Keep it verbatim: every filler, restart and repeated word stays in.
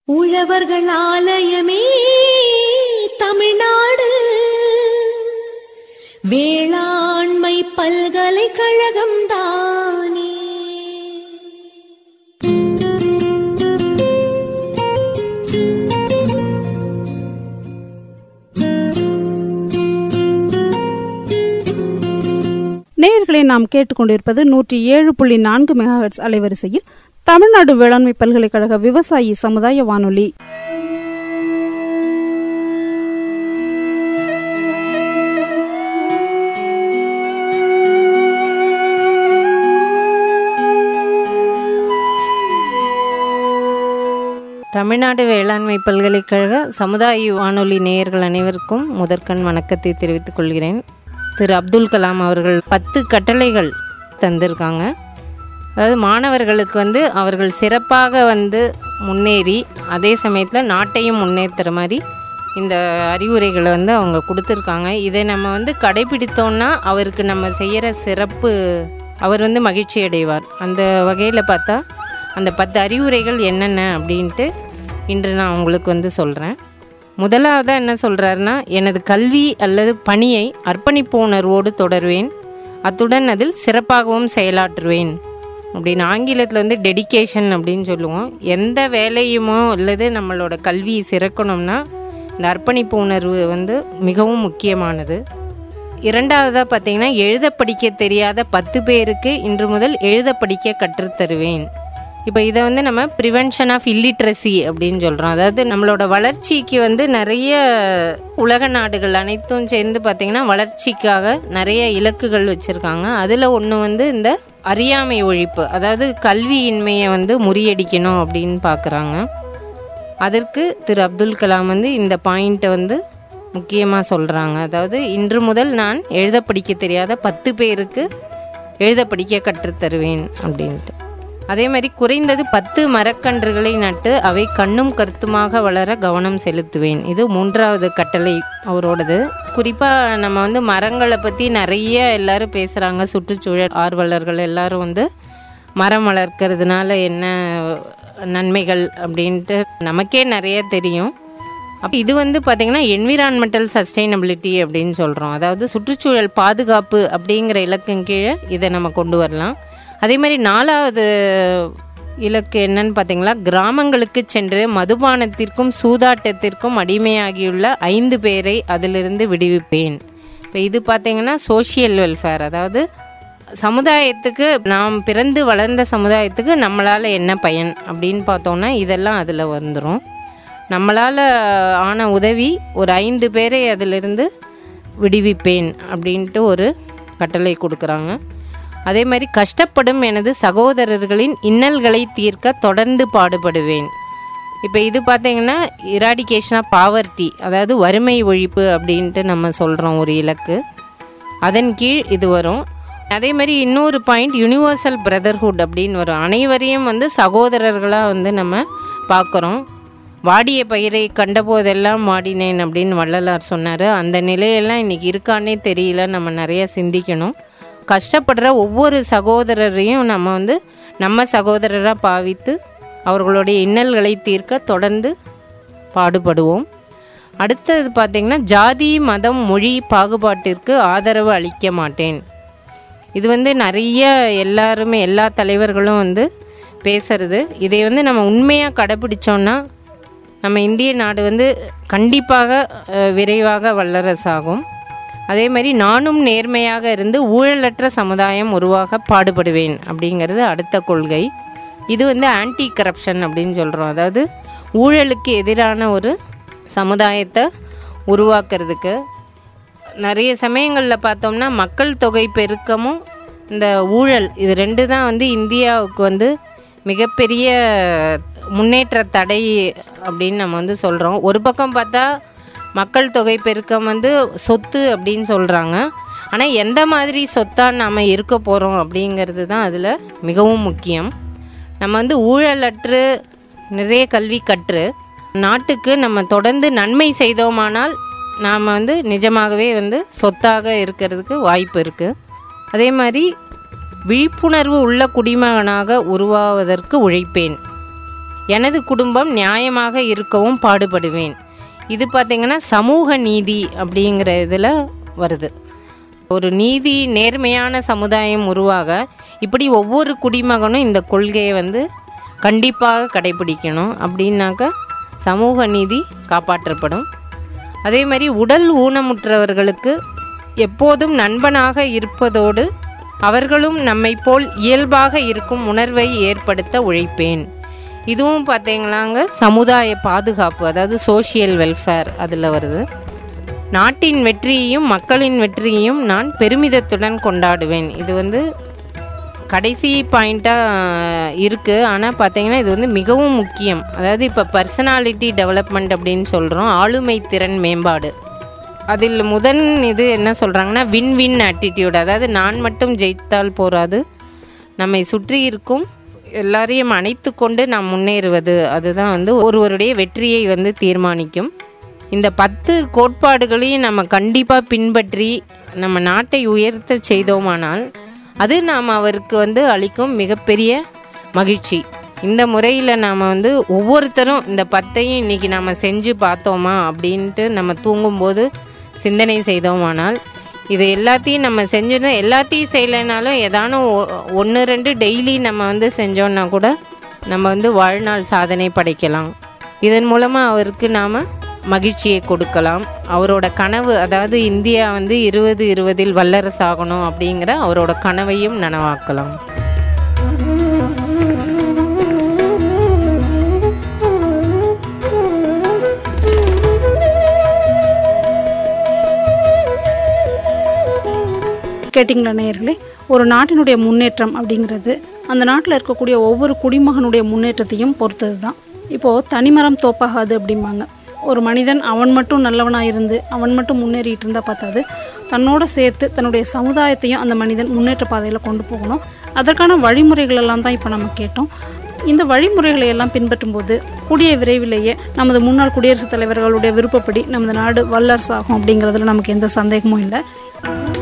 உழவர்கள் ஆலயமே தமிழ்நாடு வேளாண்மை பல்கலைக்கழகம் தானே. நேயர்களை நாம் கேட்டுக்கொண்டிருப்பது நூற்றி ஏழு புள்ளி நான்கு மெகாஹெர்ட்ஸ் அலைவரிசையில் தமிழ்நாடு வேளாண்மை பல்கலைக்கழக விவசாயி சமுதாய வானொலி. தமிழ்நாடு வேளாண்மை பல்கலைக்கழக சமுதாய வானொலி நேயர்கள் அனைவருக்கும் முதற்கண் வணக்கத்தை தெரிவித்துக் கொள்கிறேன். திரு அப்துல் கலாம் அவர்கள் பத்து கட்டளைகள் தந்திருக்காங்க. அதாவது மாணவர்களுக்கு வந்து அவர்கள் சிறப்பாக வந்து முன்னேறி அதே சமயத்தில் நாட்டையும் முன்னேற்றுற மாதிரி இந்த அறிவுரைகளை வந்து அவங்க கொடுத்துருக்காங்க. இதை நம்ம வந்து கடைபிடித்தோன்னா அவருக்கு நம்ம செய்கிற சிறப்பு அவர் வந்து மகிழ்ச்சி அடைவார். அந்த வகையில் பார்த்தா அந்த பத்து அறிவுரைகள் என்னென்ன அப்படின்ட்டு இன்று நான் உங்களுக்கு வந்து சொல்கிறேன். முதலாவதாக என்ன சொல்கிறாருன்னா, எனது கல்வி அல்லது பணியை அர்ப்பணிப்பு உணர்வோடு தொடர்வேன், அத்துடன் அதில் சிறப்பாகவும் செயலாற்றுவேன் அப்படின்னு ஆங்கிலத்தில் வந்து டெடிக்கேஷன் அப்படின்னு சொல்லுவோம். எந்த வேலையுமோ அல்லது நம்மளோட கல்வி சிறக்கணும்னா இந்த அர்ப்பணிப்பு உணர்வு வந்து மிகவும் முக்கியமானது. இரண்டாவதாக பார்த்திங்கன்னா, எழுத படிக்க தெரியாத பத்து பேருக்கு இன்று முதல் எழுத படிக்க கற்றுத்தருவேன். இப்போ இதை வந்து நம்ம ப்ரிவென்ஷன் ஆஃப் இல்லிட்ரஸி அப்படின்னு சொல்கிறோம். அதாவது நம்மளோட வளர்ச்சிக்கு வந்து நிறைய உலக நாடுகள் அனைத்தும் சேர்ந்து பார்த்திங்கன்னா வளர்ச்சிக்காக நிறைய இலக்குகள் வச்சுருக்காங்க. அதில் ஒன்று வந்து இந்த அறியாமை ஒழிப்பு, அதாவது கல்வியின்மையை வந்து முறியடிக்கணும் அப்படின்னு பார்க்குறாங்க. அதற்கு திரு அப்துல் கலாம் வந்து இந்த பாயிண்ட்டை வந்து முக்கியமாக சொல்கிறாங்க. அதாவது இன்று முதல் நான் எழுத படிக்க தெரியாத பத்து பேருக்கு எழுத படிக்க கற்றுத்தருவேன் அப்படின்ட்டு. அதே மாதிரி குறைந்தது பத்து மரக்கன்றுகளை நட்டு அவை கண்ணும் கருத்துமாக வளர கவனம் செலுத்துவேன். இது மூன்றாவது கட்டளை அவரோடது. குறிப்பாக நம்ம வந்து மரங்களை பற்றி நிறைய எல்லாரும் பேசுகிறாங்க. சுற்றுச்சூழல் ஆர்வலர்கள் எல்லாரும் வந்து மரம் வளர்க்கறதுனால என்ன நன்மைகள் அப்படின்ட்டு நமக்கே நிறைய தெரியும். அப்போ இது வந்து பார்த்திங்கன்னா என்விரான்மெண்டல் சஸ்டைனபிலிட்டி அப்படின்னு சொல்கிறோம். அதாவது சுற்றுச்சூழல் பாதுகாப்பு அப்படிங்கிற இலக்கின் கீழே இதை நம்ம கொண்டு வரலாம். அதே மாதிரி நாலாவது இலக்கு என்னன்னு பார்த்தீங்களா, கிராமங்களுக்கு சென்று மதுபானத்திற்கும் சூதாட்டத்திற்கும் அடிமையாகியுள்ள ஐந்து பேரை அதிலிருந்து விடுவிப்பேன். இப்போ இது பார்த்திங்கன்னா சோஷியல் வெல்ஃபேர், அதாவது சமுதாயத்துக்கு நாம் பிறந்து வளர்ந்த சமுதாயத்துக்கு நம்மளால் என்ன பயன் அப்படின்னு பார்த்தோன்னா இதெல்லாம் அதில் வந்துடும். நம்மளால் ஆன உதவி ஒரு ஐந்து பேரை அதிலிருந்து விடுவிப்பேன் அப்படின்ட்டு ஒரு கட்டளை கொடுக்குறாங்க. அதே மாதிரி கஷ்டப்படும் எனது சகோதரர்களின் இன்னல்களை தீர்க்க தொடர்ந்து பாடுபடுவேன். இப்போ இது பார்த்திங்கன்னா இராடிகேஷன் ஆஃப் பாவர்ட்டி, அதாவது வறுமை ஒழிப்பு அப்படின்ட்டு நம்ம சொல்கிறோம் ஒரு இலக்கு. அதன் கீழ் இது வரும். அதே மாதிரி இன்னொரு பாயிண்ட் யூனிவர்சல் பிரதர்ஹுட் அப்படின்னு வரும். அனைவரையும் வந்து சகோதரர்களாக வந்து நம்ம பார்க்குறோம். வாடிய பயிரை கண்டபோதெல்லாம் வாடினேன் அப்படின்னு வள்ளலார் சொன்னார். அந்த நிலையெல்லாம் இன்றைக்கி இருக்கானே தெரியல. நம்ம நிறைய சிந்திக்கணும். கஷ்டப்படுற ஒவ்வொரு சகோதரரையும் நம்ம வந்து நம்ம சகோதரராக பாவித்து அவர்களுடைய இன்னல்களை தீர்க்க தொடர்ந்து பாடுபடுவோம். அடுத்தது பார்த்திங்கன்னா ஜாதி மதம் மொழி பாகுபாட்டிற்கு ஆதரவு அளிக்க மாட்டேன். இது வந்து நிறைய எல்லாருமே எல்லா தலைவர்களும் வந்து பேசுறது. இதை வந்து நம்ம உண்மையாக கடைப்பிடிச்சோன்னா நம்ம இந்திய நாடு வந்து கண்டிப்பாக விரைவாக வல்லரசாகும். அதே மாதிரி நானும் நேர்மையாக இருந்து ஊழலற்ற சமுதாயம் உருவாக பாடுபடுவேன் அப்படிங்கிறது அடுத்த கொள்கை. இது வந்து ஆன்டி கரப்ஷன் அப்படின்னு சொல்கிறோம். அதாவது ஊழலுக்கு எதிரான ஒரு சமுதாயத்தை உருவாக்குறதுக்கு நிறைய சமயங்களில் பார்த்தோம்னா மக்கள் தொகை பெருக்கமும் இந்த ஊழல் இது ரெண்டு தான் வந்து இந்தியாவுக்கு வந்து மிகப்பெரிய முன்னேற்ற தடை அப்படின்னு நம்ம வந்து சொல்கிறோம். ஒரு பக்கம் பார்த்தா மக்கள் தொகை பெருக்கம் வந்து சொத்து அப்படின்னு சொல்கிறாங்க. ஆனால் எந்த மாதிரி சொத்தாக நாம் இருக்க போகிறோம் அப்படிங்கிறது தான் அதில் மிகவும் முக்கியம். நம்ம வந்து ஊழலற்று நிறைய கல்வி கற்று நாட்டுக்கு நம்ம தொடர்ந்து நன்மை செய்தோமானால் நாம் வந்து நிஜமாகவே வந்து சொத்தாக இருக்கிறதுக்கு வாய்ப்பு இருக்குது. அதே மாதிரி விழிப்புணர்வு உள்ள குடிமகனாக உருவாவதற்கு உழைப்பேன். எனது குடும்பம் நியாயமாக இருக்கவும் பாடுபடுவேன். இது பார்த்திங்கன்னா சமூக நீதி அப்படிங்கிற இதில் வருது. ஒரு நீதி நேர்மையான சமுதாயம் உருவாக இப்படி ஒவ்வொரு குடிமகனும் இந்த கொள்கையை வந்து கண்டிப்பாக கடைபிடிக்கணும். அப்படின்னாக்கா சமூக நீதி காப்பாற்றப்படும். அதே மாதிரி உடல் ஊனமுற்றவர்களுக்கு எப்போதும் நண்பனாக இருப்பதோடு அவர்களும் நம்மை போல் இயல்பாக இருக்கும் உணர்வை ஏற்படுத்த உழைப்பேன். இதுவும் பார்த்தீங்களாங்க சமுதாய பாதுகாப்பு, அதாவது சோஷியல் வெல்ஃபேர் அதில் வருது. நாட்டின் வெற்றியையும் மக்களின் வெற்றியையும் நான் பெருமிதத்துடன் கொண்டாடுவேன். இது வந்து கடைசி பாயிண்ட்டாக இருக்குது. ஆனால் பார்த்தீங்கன்னா இது வந்து மிகவும் முக்கியம். அதாவது இப்போ பர்சனாலிட்டி டெவலப்மெண்ட் அப்படின்னு சொல்கிறோம், ஆளுமை திறன் மேம்பாடு. அதில் முதன் இது என்ன சொல்கிறாங்கன்னா வின் வின் ஆட்டிடியூட். அதாவது நான் மட்டும் ஜெயித்தால் போராது, நம்மை சுற்றி இருக்கும் எல்லாரையும் அணைத்து கொண்டு நாம் முன்னேறுவது, அதுதான் வந்து ஒருவருடைய வெற்றியை வந்து தீர்மானிக்கும். இந்த பத்து கோட்பாடுகளையும் நம்ம கண்டிப்பாக பின்பற்றி நம்ம நாட்டை உயர்த்த செய்தோமானால் அது நாம் அவருக்கு வந்து அளிக்கும் மிகப்பெரிய மகிழ்ச்சி. இந்த முறையில் நாம் வந்து ஒவ்வொருத்தரும் இந்த பத்தையும் இன்றைக்கி நம்ம செஞ்சு பார்த்தோமா அப்படின்ட்டு நம்ம தூங்கும்போது சிந்தனை செய்தோமானால், இது எல்லாத்தையும் நம்ம செஞ்சோன்னா, எல்லாத்தையும் செய்யலைனாலும் ஏதானும் ஒன்று ரெண்டு டெய்லி நம்ம வந்து செஞ்சோன்னா கூட நம்ம வந்து வாழ்நாள் சாதனை படைக்கலாம். இதன் மூலமாக அவருக்கு நாம் மகிழ்ச்சியை கொடுக்கலாம். அவரோட கனவு, அதாவது இந்தியா வந்து இருபது இருபதில் வல்லரசாகணும் அப்படிங்கிற அவரோட கனவையும் நனவாக்கலாம். கேட்டிங்களா நேயர்களே, ஒரு நாட்டினுடைய முன்னேற்றம் அப்படிங்கிறது அந்த நாட்டில் இருக்கக்கூடிய ஒவ்வொரு குடிமகனுடைய முன்னேற்றத்தையும் பொறுத்தது தான். இப்போது தனிமரம் தோப்பாகாது அப்படிம்பாங்க. ஒரு மனிதன் அவன் மட்டும் நல்லவனாக இருந்து அவன் மட்டும் முன்னேறிட்டு இருந்தால் பார்த்தாது, தன்னோட சேர்த்து தன்னுடைய சமுதாயத்தையும் அந்த மனிதன் முன்னேற்ற பாதையில் கொண்டு போகணும். அதற்கான வழிமுறைகளெல்லாம் தான் இப்போ நம்ம கேட்டோம். இந்த வழிமுறைகளை எல்லாம் பின்பற்றும் போது கூடிய விரைவிலேயே நமது முன்னாள் குடியரசுத் தலைவர்களுடைய விருப்பப்படி நமது நாடு வல்லரசாகும் அப்படிங்கிறதுல நமக்கு எந்த சந்தேகமும் இல்லை.